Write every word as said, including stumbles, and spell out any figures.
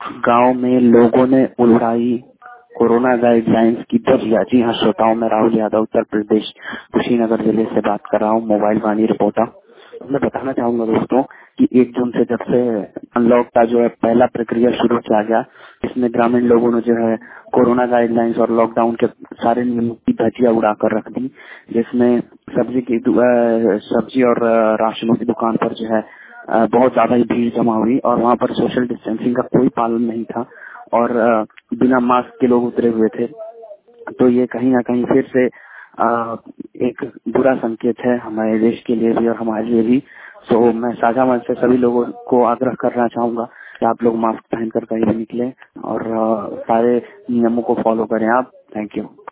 गांव में लोगों ने उड़ाई कोरोना गाइडलाइंस की धज्जियां। जी हाँ श्रोताओं, मैं राहुल यादव उत्तर प्रदेश कुशीनगर जिले से बात कर रहा हूँ, मोबाइल वाणी रिपोर्टर। मैं बताना चाहूंगा दोस्तों कि एक जून से जब से अनलॉक का जो है पहला प्रक्रिया शुरू किया गया, इसमें ग्रामीण लोगों ने जो है कोरोना गाइडलाइंस और लॉकडाउन के सारे नियमों की धज्जियां उड़ाकर रख दी, जिसमें सब्जी की दु- अ, सब्जी और अ, राशनों की दुकान पर जो है अ, बहुत ज्यादा ही भीड़ जमा हुई और वहाँ पर सोशल डिस्टेंसिंग का कोई पालन नहीं था और अ, बिना मास्क के लोग उतरे हुए थे। तो ये कहीं ना कहीं फिर से आ, एक बुरा संकेत है हमारे देश के लिए भी और हमारे लिए भी। सो मैं साझा मंच से सभी लोगों को आग्रह करना चाहूंगा कि आप लोग मास्क पहनकर कहीं भी निकलें और आ, सारे नियमों को फॉलो करें आप। Thank you.